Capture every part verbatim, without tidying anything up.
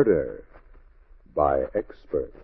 Murder by Experts.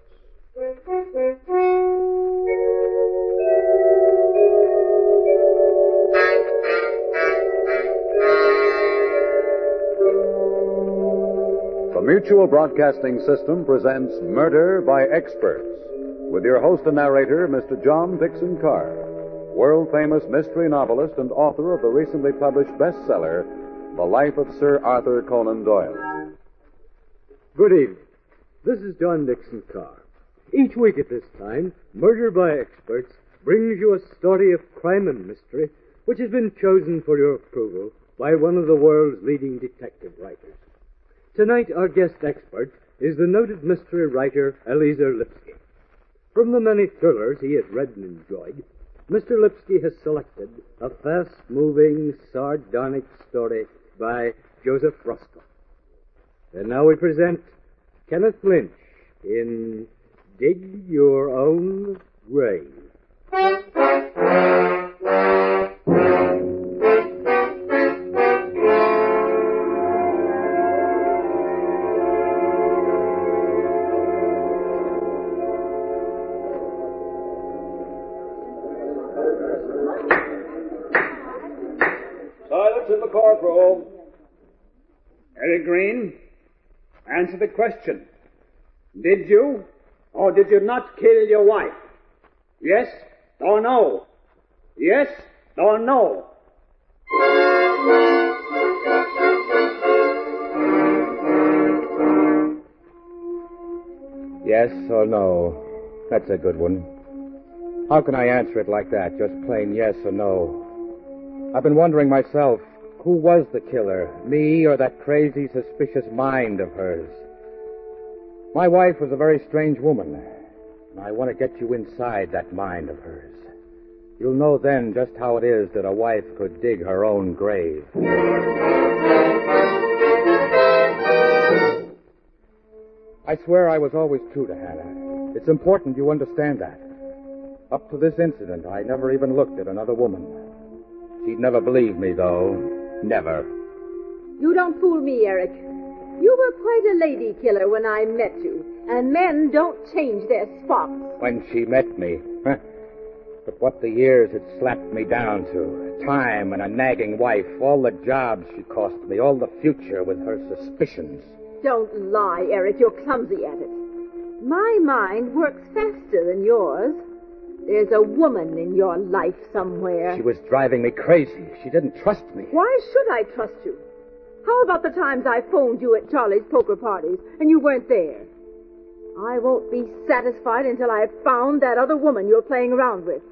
The Mutual Broadcasting System presents Murder by Experts with your host and narrator, Mister John Dixon Carr, world-famous mystery novelist and author of the recently published bestseller, The Life of Sir Arthur Conan Doyle. Good evening. This is John Dixon Carr. Each week at this time, Murder by Experts brings you a story of crime and mystery which has been chosen for your approval by one of the world's leading detective writers. Tonight, our guest expert is the noted mystery writer Eliezer Lipsky. From the many thrillers he has read and enjoyed, Mister Lipsky has selected a fast-moving, sardonic story by Joseph Roscoe. And now we present Kenneth Lynch in Dig Your Own Grave. Silence in the courtroom. Eric Green, answer the question. Did you or did you not kill your wife? Yes or no? Yes or no? Yes or no? That's a good one. How can I answer it like that? Just plain yes or no. I've been wondering myself, who was the killer? Me or that crazy, suspicious mind of hers? My wife was a very strange woman, and I want to get you inside that mind of hers. You'll know then just how it is that a wife could dig her own grave. I swear I was always true to Hannah. It's important you understand that. Up to this incident, I never even looked at another woman. She'd never believe me, though. Never. You don't fool me, Eric. You were quite a lady killer when I met you, and men don't change their spots. When she met me. Huh. But what the years had slapped me down to. Time and a nagging wife, all the jobs she cost me, all the future with her suspicions. Don't lie, Eric. You're clumsy at it. My mind works faster than yours. There's a woman in your life somewhere. She was driving me crazy. She didn't trust me. Why should I trust you? How about the times I phoned you at Charlie's poker parties and you weren't there? I won't be satisfied until I've found that other woman you're playing around with.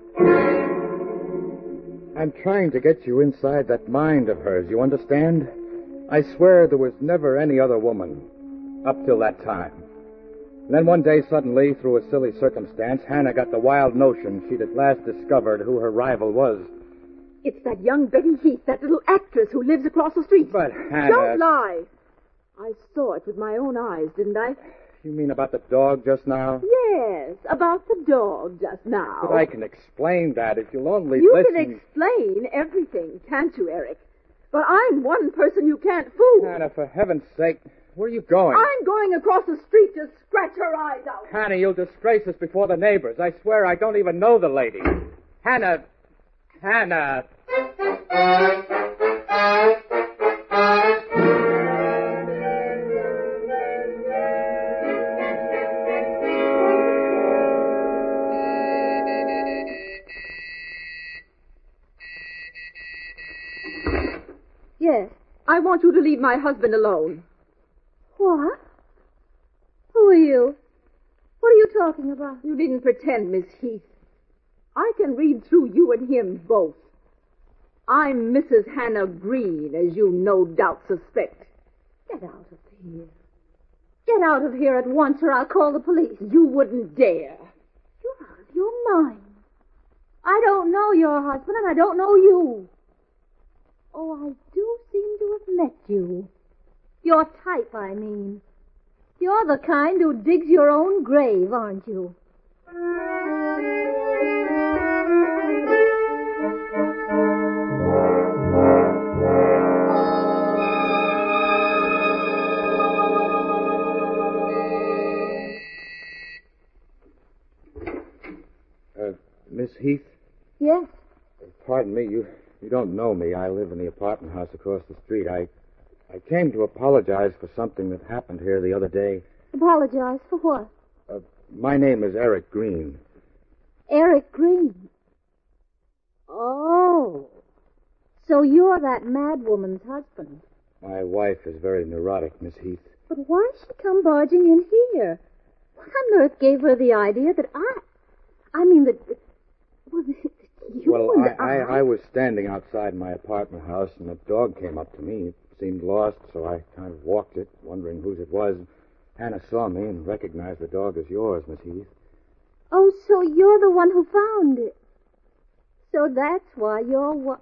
I'm trying to get you inside that mind of hers, you understand? I swear there was never any other woman up till that time. And then one day, suddenly, through a silly circumstance, Hannah got the wild notion she'd at last discovered who her rival was. It's that young Betty Heath, that little actress who lives across the street. But, Hannah... Don't lie. I saw it with my own eyes, didn't I? You mean about the dog just now? Yes, about the dog just now. But I can explain that if you'll only you listen. You can explain everything, can't you, Eric? But I'm one person you can't fool. Hannah, for heaven's sake... Where are you going? I'm going across the street to scratch her eyes out. Hannah, you'll disgrace us before the neighbors. I swear I don't even know the lady. Hannah. Hannah. Yes, I want you to leave my husband alone. What? Who are you? What are you talking about? You needn't pretend, Miss Heath. I can read through you and him both. I'm Missus Hannah Green, as you no doubt suspect. Get out of here. Get out of here at once, or I'll call the police. You wouldn't dare. You're out of your mind. I don't know your husband, and I don't know you. Oh, I do seem to have met you. Your type, I mean. You're the kind who digs your own grave, aren't you? Miss Heath? Yes. Pardon me, you you don't know me. I live in the apartment house across the street. I I came to apologize for something that happened here the other day. Apologize for what? Uh, my name is Eric Green. Eric Green. Oh. So you're that mad woman's husband. My wife is very neurotic, Miss Heath. But why'd she come barging in here? What on earth gave her the idea that I... I mean, that... Well, that you Well, and I, I... I, I was standing outside my apartment house, and a dog came up to me. It seemed lost, so I kind of walked it, wondering whose it was. Hannah saw me and recognized the dog as yours, Miss Heath. Oh, so you're the one who found it. So that's why you're what...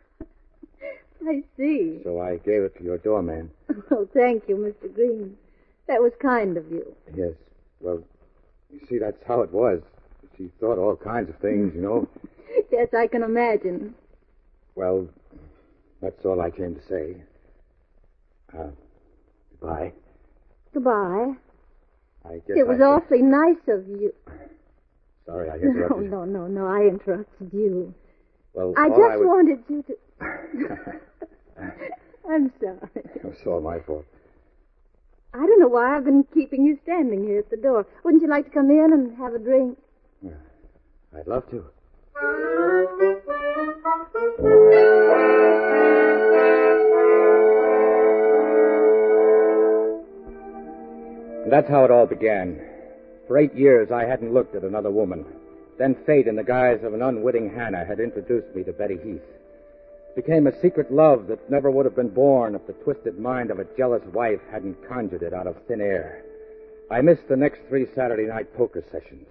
I see. So I gave it to your doorman. Oh, thank you, Mister Green. That was kind of you. Yes. Well, you see, that's how it was. She thought all kinds of things, you know. Yes, I can imagine. Well, that's all I came to say. Uh, goodbye. Goodbye. I guess It was I awfully nice of you. Sorry, I No, interrupted you. no, no, no. I interrupted you. Well, I all just I was... wanted you to... I'm sorry. It was all my fault. I don't know why I've been keeping you standing here at the door. Wouldn't you like to come in and have a drink? I'd love to. That's how it all began. For eight years, I hadn't looked at another woman. Then fate, in the guise of an unwitting Hannah, had introduced me to Betty Heath. It became a secret love that never would have been born if the twisted mind of a jealous wife hadn't conjured it out of thin air. I missed the next three Saturday night poker sessions.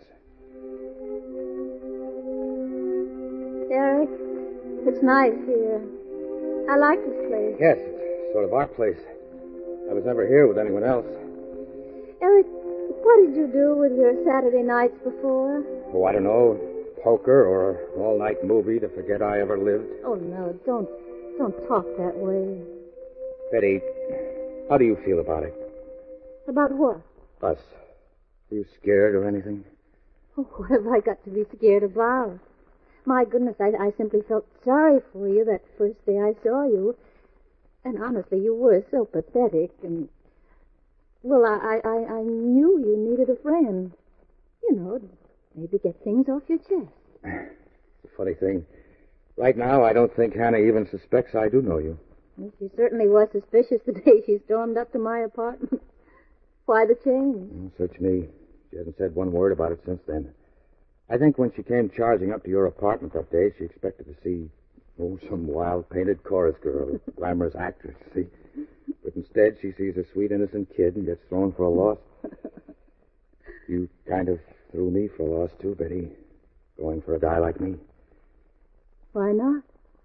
Eric, it's nice here. I like this place. Yes, it's sort of our place. I was never here with anyone else. Eric, what did you do with your Saturday nights before? Oh, I don't know. Poker or an all-night movie to forget I ever lived. Oh, no, don't, don't talk that way. Betty, how do you feel about it? About what? Us. Are you scared or anything? Oh, what have I got to be scared about? My goodness, I, I simply felt sorry for you that first day I saw you. And honestly, you were so pathetic and... Well, I, I, I knew you needed a friend. You know, maybe get things off your chest. It's a funny thing. Right now, I don't think Hannah even suspects I do know you. Well, she certainly was suspicious the day she stormed up to my apartment. Why the change? Oh, search me. She hasn't said one word about it since then. I think when she came charging up to your apartment that day, she expected to see, oh, some wild painted chorus girl, a glamorous actress, see? But instead, she sees a sweet, innocent kid and gets thrown for a loss. You kind of threw me for a loss, too, Betty, going for a guy like me. Why not?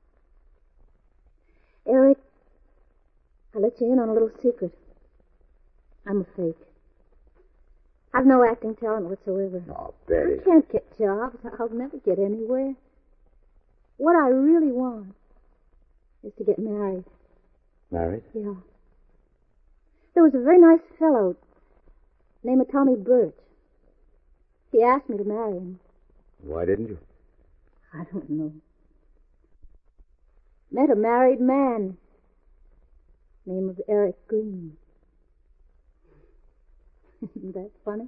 Eric, I'll let you in on a little secret. I'm a fake. I've no acting talent whatsoever. Oh, Betty. I can't get jobs. I'll never get anywhere. What I really want is to get married. Married? Yeah. There was a very nice fellow named Tommy Birch. He asked me to marry him. Why didn't you? I don't know. Met a married man. Name of Eric Green. Isn't that funny?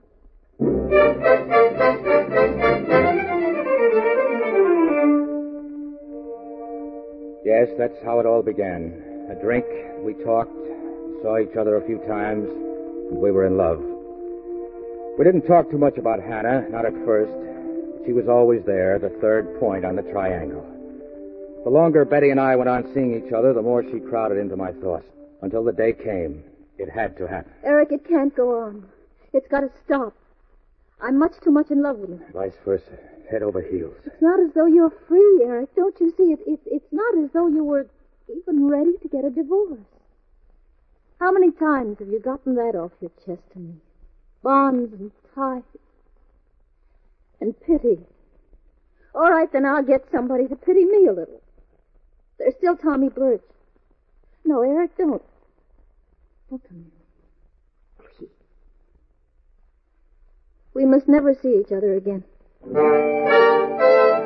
Yes, that's how it all began. A drink, we talked, saw each other a few times, and we were in love. We didn't talk too much about Hannah, not at first. She was always there, the third point on the triangle. The longer Betty and I went on seeing each other, the more she crowded into my thoughts. Until the day came. It had to happen. Eric, it can't go on. It's got to stop. I'm much too much in love with him. Vice versa. Head over heels. It's not as though you're free, Eric. Don't you see? It, it, it's not as though you were even ready to get a divorce. How many times have you gotten that off your chest to me? Bonds and ties. And pity. All right, then I'll get somebody to pity me a little. There's still Tommy Birch. No, Eric, don't. Don't come in. Please. We must never see each other again.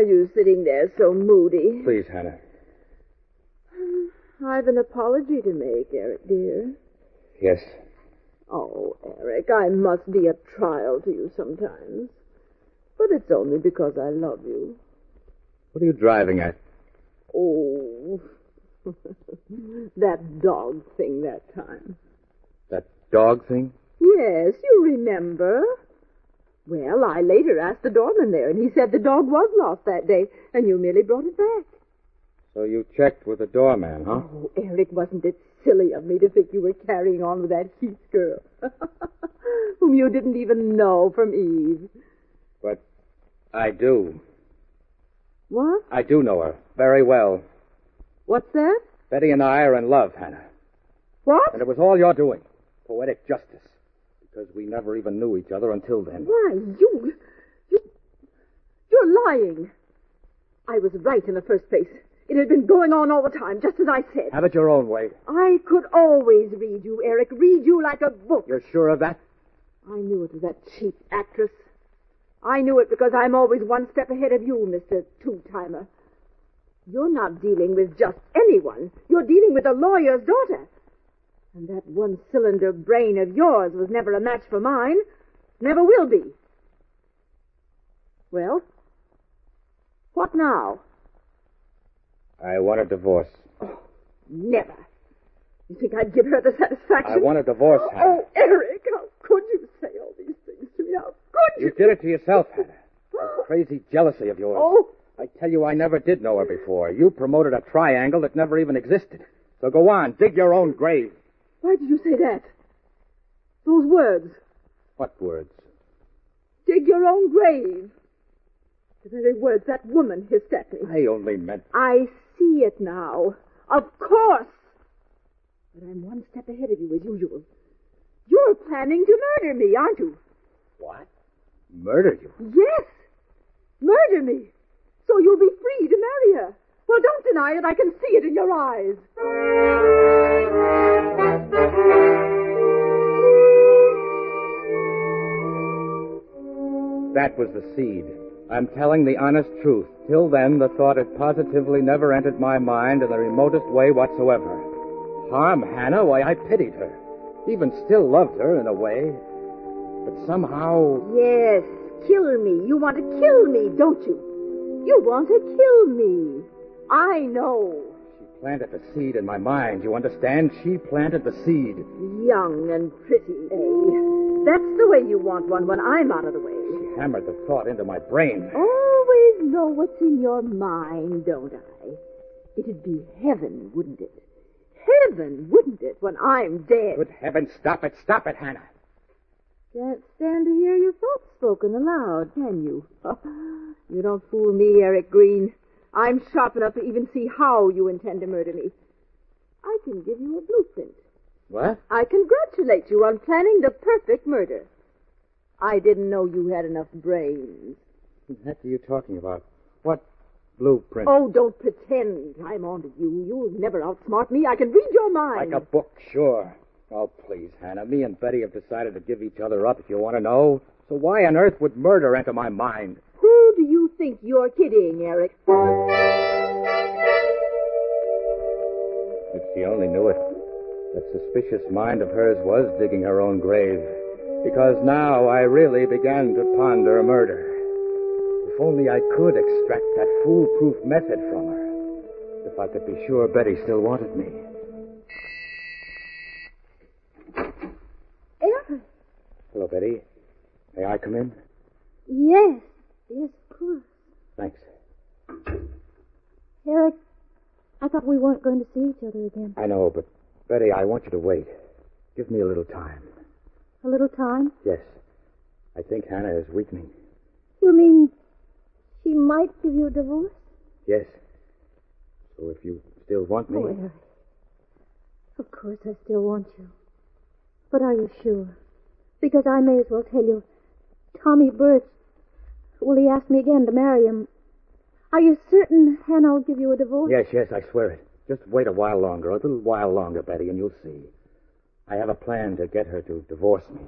are you sitting there so moody? Please, Hannah. I've an apology to make, Eric, dear. Yes. Oh, Eric, I must be a trial to you sometimes. But it's only because I love you. What are you driving at? Oh, that dog thing that time. That dog thing? Yes, you remember. Well, I later asked the doorman there, and he said the dog was lost that day, and you merely brought it back. So you checked with the doorman, huh? Oh, Eric, wasn't it silly of me to think you were carrying on with that Heath girl, whom you didn't even know from Eve? But I do. What? I do know her very well. What's that? Betty and I are in love, Hannah. What? And it was all your doing. Poetic justice. Because we never even knew each other until then. Why, you... you... You're lying. I was right in the first place. It had been going on all the time, just as I said. Have it your own way. I could always read you, Eric. Read you like a book. You're sure of that? I knew it was that cheap actress. I knew it because I'm always one step ahead of you, Mister Two-Timer. You're not dealing with just anyone. You're dealing with a lawyer's daughter. And that one-cylinder brain of yours was never a match for mine. Never will be. Well, what now? I want a divorce. Oh, never. You think I'd give her the satisfaction? I want a divorce, Hannah. Oh, Eric, how could you say all these things to me? How could you? You did it to yourself, Hannah. That crazy jealousy of yours. Oh. I tell you, I never did know her before. You promoted a triangle that never even existed. So go on, dig your own grave. Why did you say that? Those words. What words? Dig your own grave. The very words that woman hissed at me. I only meant... I see it now. Of course. But I'm one step ahead of you, as usual. You're planning to murder me, aren't you? What? Murder you? Yes. Murder me. So you'll be free to marry her. Well, don't deny it. I can see it in your eyes. That was the seed. I'm telling the honest truth. Till then, the thought had positively never entered my mind in the remotest way whatsoever. Harm Hannah? Why, I pitied her. Even still loved her in a way. But somehow... Yes, kill me. You want to kill me, don't you? You want to kill me. I know. She planted the seed in my mind. You understand? She planted the seed. Young and pretty, eh? That's the way you want one when I'm out of the way. She hammered the thought into my brain. Always know what's in your mind, don't I? It'd be heaven, wouldn't it? Heaven, wouldn't it, when I'm dead? Good heavens, stop it, stop it, Hannah. Can't stand to hear your thoughts spoken aloud, can you? You don't fool me, Eric Green. I'm sharp enough to even see how you intend to murder me. I can give you a blueprint. What? I congratulate you on planning the perfect murder. I didn't know you had enough brains. What the heck are you talking about? What blueprint? Oh, don't pretend I'm on to you. You'll never outsmart me. I can read your mind. Like a book, sure. Oh, please, Hannah. Me and Betty have decided to give each other up, if you want to know. So why on earth would murder enter my mind? Who do you think you're kidding, Eric? If she only knew it. That suspicious mind of hers was digging her own grave. Because now I really began to ponder murder. If only I could extract that foolproof method from her. If I could be sure Betty still wanted me. Eric. Hello, Betty. May I come in? Yes. Yes, of course. Thanks. Eric, I thought we weren't going to see each other again. I know, but Betty, I want you to wait. Give me a little time. A little time? Yes. I think Hannah is weakening. You mean she might give you a divorce? Yes. So if you still want me... Oh, Eric. Of course I still want you. But are you sure? Because I may as well tell you, Tommy Birch, well, he asked me again to marry him. Are you certain Hannah will give you a divorce? Yes, yes, I swear it. Just wait a while longer, a little while longer, Betty, and you'll see. I have a plan to get her to divorce me.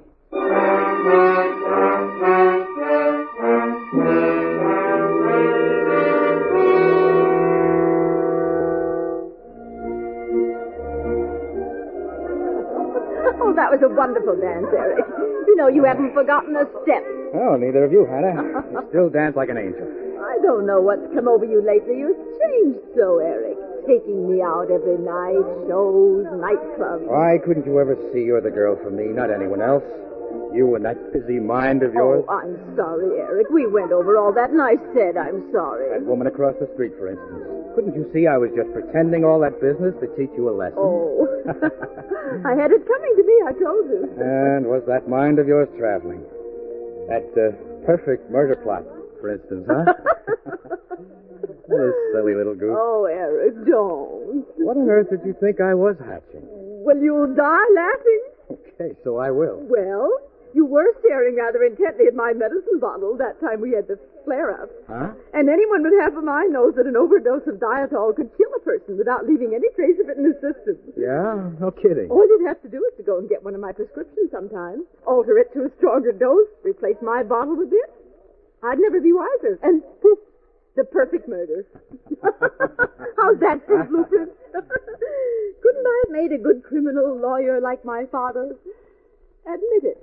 that was a wonderful dance, Eric. You know, you haven't forgotten a step. Oh, neither of you, Hannah. You still dance like an angel. I don't know what's come over you lately. You've changed so, Eric. Taking me out every night, shows, nightclubs. Why couldn't you ever see you're the girl for me, not anyone else? You and that busy mind of yours. Oh, I'm sorry, Eric. We went over all that, and I said I'm sorry. That woman across the street, for instance. Couldn't you see I was just pretending all that business to teach you a lesson? Oh. I had it coming to me, I told you. And was that mind of yours traveling? That uh, perfect murder plot, for instance, huh? This silly little goose. Oh, Eric, don't. What on earth did you think I was hatching? Well, you'll die laughing. Okay, so I will. Well, you were staring rather intently at my medicine bottle that time we had the flare-up. Huh? And anyone with half a mind knows that an overdose of dietol could kill a person without leaving any trace of it in his system. Yeah? No kidding. All you'd have to do is to go and get one of my prescriptions sometime, alter it to a stronger dose, replace my bottle with this. I'd never be wiser. And poof, the perfect murder. How's that for a blueprint? Couldn't I have made a good criminal lawyer like my father? Admit it.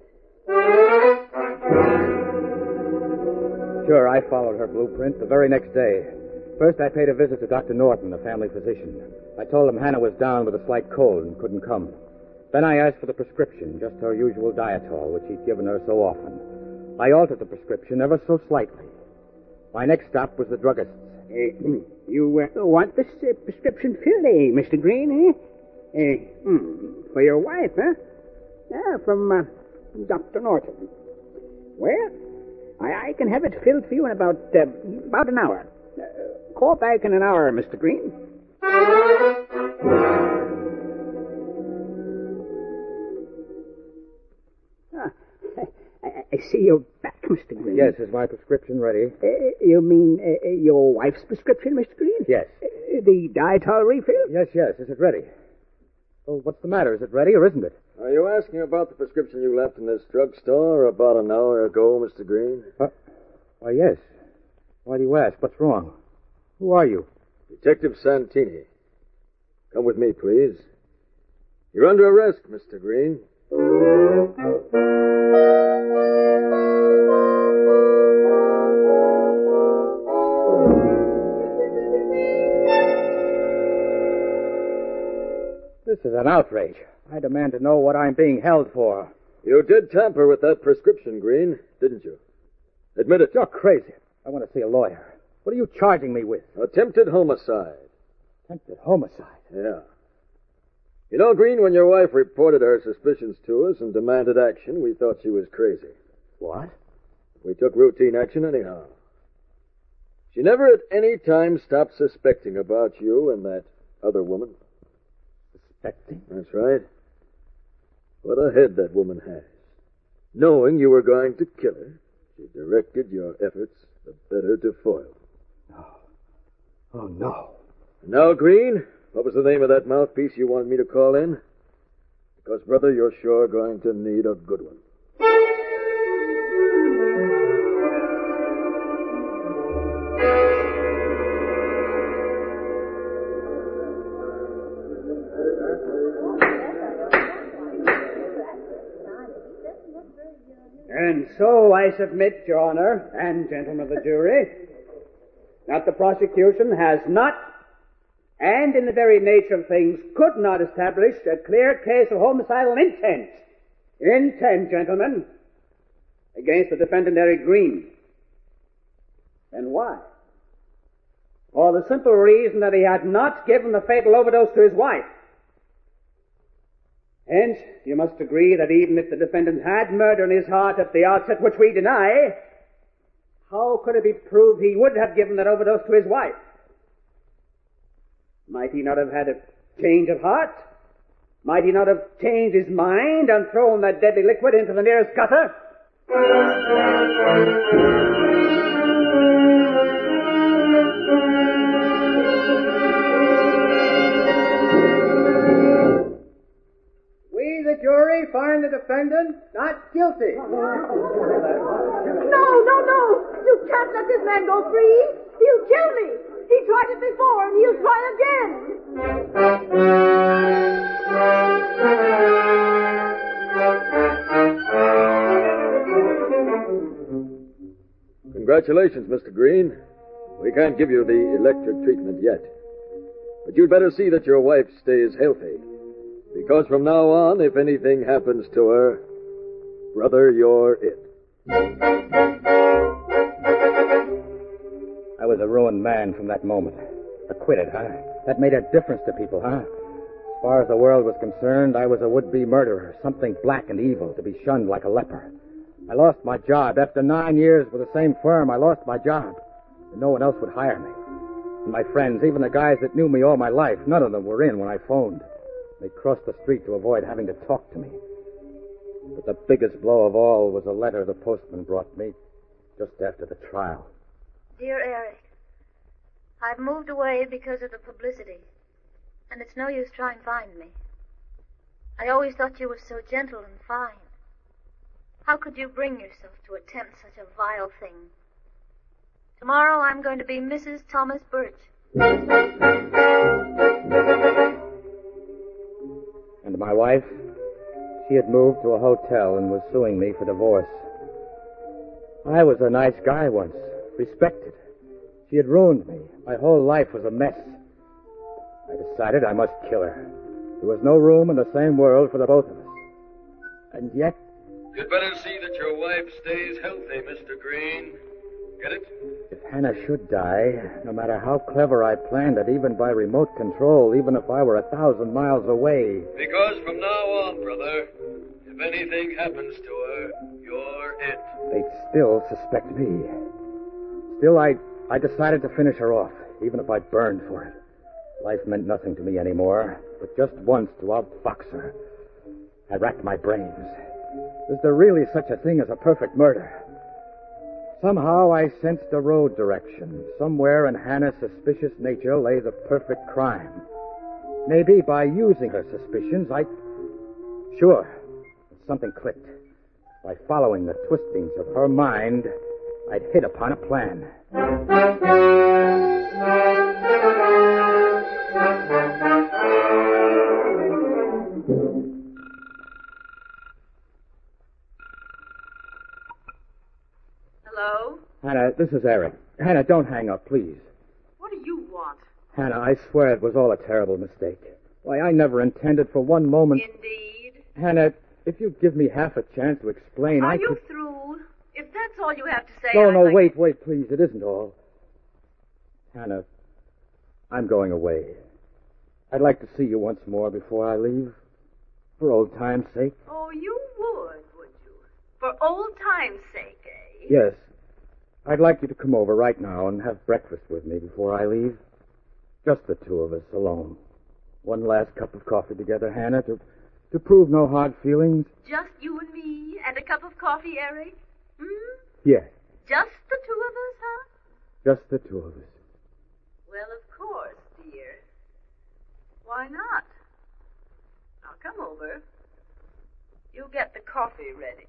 Sure, I followed her blueprint the very next day. First, I paid a visit to Doctor Norton, the family physician. I told him Hannah was down with a slight cold and couldn't come. Then I asked for the prescription, just her usual dietol, which he'd given her so often. I altered the prescription ever so slightly. My next stop was the druggist's. Uh, you uh, want this uh, prescription filled, eh, Mister Green, eh? Uh, hmm, for your wife, huh? Yeah, from uh, Doctor Norton. Well, I, I can have it filled for you in about uh, about an hour. Uh, call back in an hour, Mister Green. Ah, I, I see you're back, Mister Green. Yes, is my prescription ready? Uh, you mean uh, your wife's prescription, Mister Green? Yes. Uh, the dietol refill? Yes, yes. Is it ready? Well, what's the matter? Is it ready or isn't it? Are you asking about the prescription you left in this drugstore about an hour ago, Mister Green? Uh, why, yes. Why do you ask? What's wrong? Who are you? Detective Santini. Come with me, please. You're under arrest, Mister Green. This is an outrage. I demand to know what I'm being held for. You did tamper with that prescription, Green, didn't you? Admit it. You're crazy. I want to see a lawyer. What are you charging me with? Attempted homicide. Attempted homicide? Yeah. You know, Green, when your wife reported her suspicions to us and demanded action, we thought she was crazy. What? We took routine action anyhow. She never at any time stopped suspecting about you and that other woman. Suspecting? That's right. What a head that woman has. Knowing you were going to kill her, she directed your efforts the better to foil. No. Oh, no. Now, Green, what was the name of that mouthpiece you wanted me to call in? Because, brother, you're sure going to need a good one. And so I submit, Your Honor, and gentlemen of the jury, that the prosecution has not, and in the very nature of things, could not establish a clear case of homicidal intent. Intent, gentlemen, against the defendant Eric Green. And why? For the simple reason that he had not given the fatal overdose to his wife. Hence, you must agree that even if the defendant had murder in his heart at the outset, which we deny, how could it be proved he would have given that overdose to his wife? Might he not have had a change of heart? Might he not have changed his mind and thrown that deadly liquid into the nearest gutter? We, the jury, find the defendant not guilty. No, no, no! You can't let this man go free! He'll kill me! He tried it before, and he'll try again! Congratulations, Mister Green. We can't give you the electric treatment yet. But you'd better see that your wife stays healthy. Because from now on, if anything happens to her, brother, you're it. I was a ruined man from that moment. Acquitted, huh? That made a difference to people, huh? As far as the world was concerned, I was a would-be murderer, something black and evil, to be shunned like a leper. I lost my job. After nine years with the same firm, I lost my job. And no one else would hire me. And my friends, even the guys that knew me all my life, none of them were in when I phoned. They crossed the street to avoid having to talk to me. But the biggest blow of all was a letter the postman brought me just after the trial. Dear Eric, I've moved away because of the publicity, and it's no use trying to find me. I always thought you were so gentle and fine. How could you bring yourself to attempt such a vile thing? Tomorrow I'm going to be Missus Thomas Birch. And my wife? She had moved to a hotel and was suing me for divorce. I was a nice guy once, respected. She had ruined me. My whole life was a mess. I decided I must kill her. There was no room in the same world for the both of us. And yet... You'd better see that your wife stays healthy, Mister Green. Get it? If Hannah should die, no matter how clever I planned it, even by remote control, even if I were a thousand miles away... Because from now on, brother, if anything happens to her, you're it. They'd still suspect me. Still, I, I decided to finish her off, even if I burned for it. Life meant nothing to me anymore, but just once to outfox her. I racked my brains. Is there really such a thing as a perfect murder? Somehow I sensed a road direction. Somewhere in Hannah's suspicious nature lay the perfect crime. Maybe by using her suspicions, I... Sure, something clicked. By following the twistings of her mind, I'd hit upon a plan. Hello? Hannah, this is Eric. Hannah, don't hang up, please. What do you want? Hannah, I swear it was all a terrible mistake. Why, I never intended for one moment... Indeed. Hannah, if you'd give me half a chance to explain, Are I you could... through? If that's all you have to say, No, I'd no, like... wait, wait, please. It isn't all. Hannah, I'm going away. I'd like to see you once more before I leave. For old time's sake. Oh, you would, would you? For old time's sake, eh? Yes. I'd like you to come over right now and have breakfast with me before I leave. Just the two of us alone. One last cup of coffee together, Hannah, to, to prove no hard feelings. Just you and me and a cup of coffee, Eric? Hmm? Yes, Just the two of us, huh? just the two of us. Well, of course, dear. Why not? I'll come over. You get the coffee ready.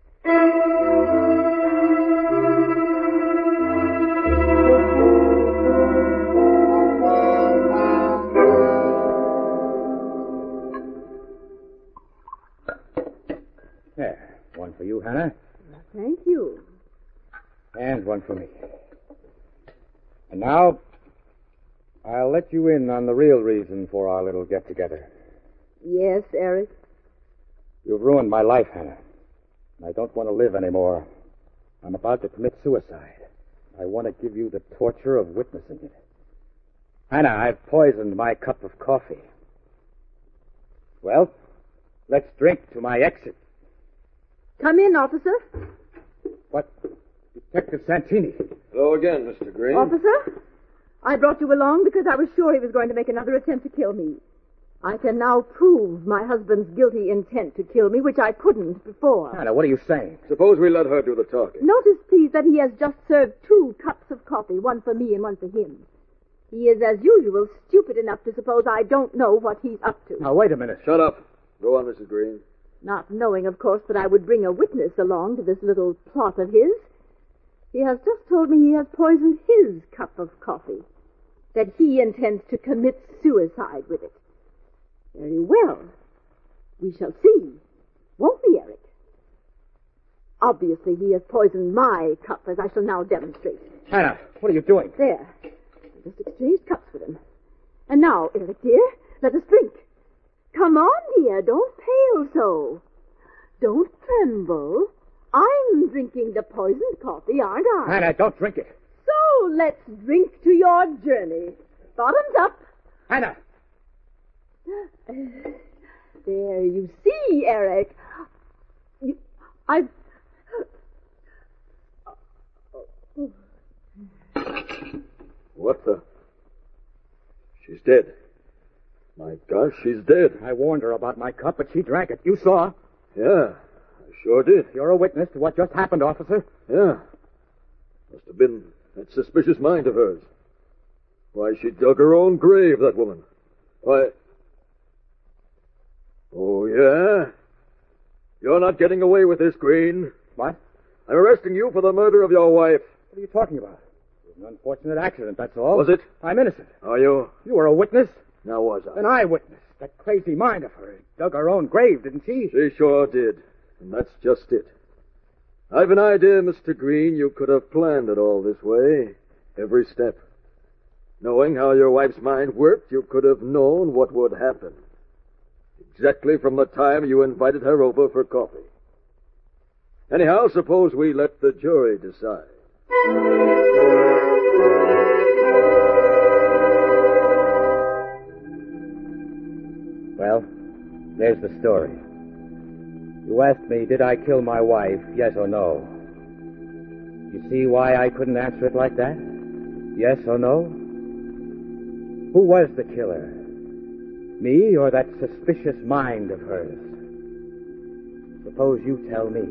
There, one for you, Hannah, Thank you. and one for me. And now, I'll let you in on the real reason for our little get-together. Yes, Eric? You've ruined my life, Hannah. I don't want to live anymore. I'm about to commit suicide. I want to give you the torture of witnessing it. Hannah, I've poisoned my cup of coffee. Well, let's drink to my exit. Come in, officer. What? Detective Santini. Hello again, Mister Green. Officer, I brought you along because I was sure he was going to make another attempt to kill me. I can now prove my husband's guilty intent to kill me, which I couldn't before. Hannah, what are you saying? Suppose we let her do the talking. Notice, please, that he has just served two cups of coffee, one for me and one for him. He is, as usual, stupid enough to suppose I don't know what he's up to. Now, wait a minute. Shut up. Go on, Missus Green. Not knowing, of course, that I would bring a witness along to this little plot of his. He has just told me he has poisoned his cup of coffee, that he intends to commit suicide with it. Very well. We shall see, won't we, Eric? Obviously, he has poisoned my cup, as I shall now demonstrate. Hannah, what are you doing? There. I just exchanged cups with him. And now, Eric, dear, let us drink. Come on, dear, don't pale so. Don't tremble. I'm drinking the poisoned coffee, aren't I? Hannah, don't drink it. So let's drink to your journey. Bottoms up. Hannah! There, you see, Eric. You, I... What the? She's dead. My gosh, she's dead. I warned her about my cup, but she drank it. You saw. Yeah, I sure did. You're a witness to what just happened, officer. Yeah. Must have been that suspicious mind of hers. Why, she dug her own grave, that woman. Why... Oh, yeah? You're not getting away with this, Green. What? I'm arresting you for the murder of your wife. What are you talking about? It was an unfortunate accident, that's all. Was it? I'm innocent. Are you? You were a witness? Now was I? An eyewitness. That crazy mind of hers dug her own grave, didn't she? She sure did. And that's just it. I've an idea, Mister Green, you could have planned it all this way. Every step. Knowing how your wife's mind worked, you could have known what would happen. Exactly from the time you invited her over for coffee. Anyhow, suppose we let the jury decide. Well, there's the story. You asked me, did I kill my wife, yes or no? You see why I couldn't answer it like that? Yes or no? Who was the killer? Me or that suspicious mind of hers? Suppose you tell me.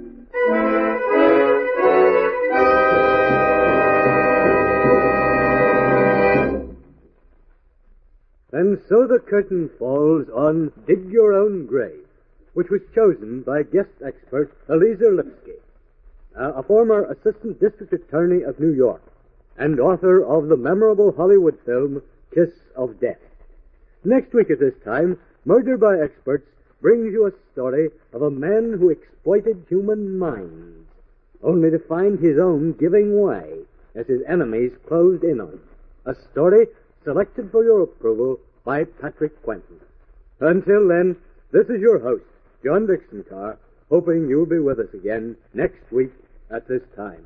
And so the curtain falls on Dig Your Own Grave, which was chosen by guest expert Eliezer Lipsky, uh, a former assistant district attorney of New York and author of the memorable Hollywood film Kiss of Death. Next week at this time, Murder by Experts brings you a story of a man who exploited human minds, only to find his own giving way as his enemies closed in on him. A story selected for your approval by Patrick Quentin. Until then, this is your host, John Dixon Carr, hoping you'll be with us again next week at this time.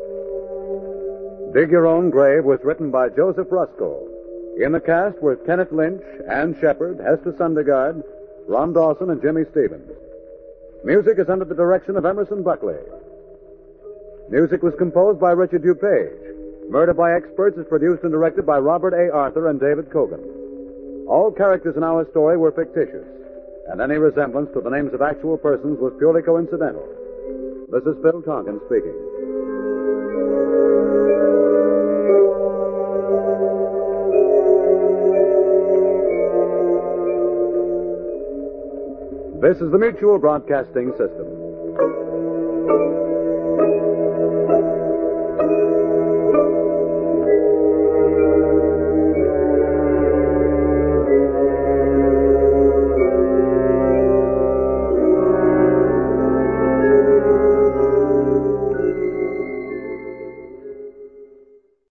Dig Your Own Grave was written by Joseph Rusko. In the cast were Kenneth Lynch, Ann Shepard, Hester Sundergaard, Ron Dawson, and Jimmy Stevens. Music is under the direction of Emerson Buckley. Music was composed by Richard DuPage. Murder by Experts is produced and directed by Robert A. Arthur and David Cogan. All characters in our story were fictitious, and any resemblance to the names of actual persons was purely coincidental. This is Phil Tonkin speaking. This is the Mutual Broadcasting System.